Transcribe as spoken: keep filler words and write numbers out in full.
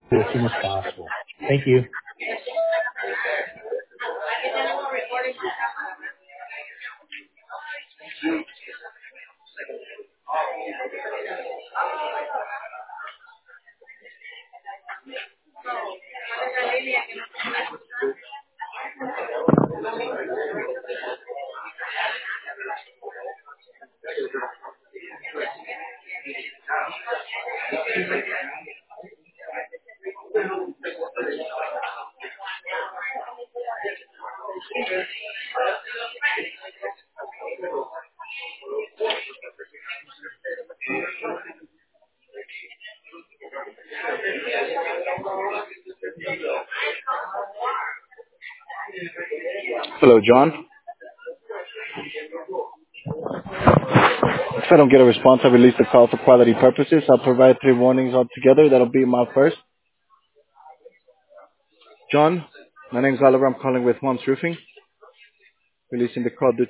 as soon as possible. Thank you. Hello, John. If I don't get a response, I release the call for quality purposes. I'll provide three warnings altogether. That'll be my first. John, my name's Oliver. I'm calling with Mom's Roofing. Releasing the call due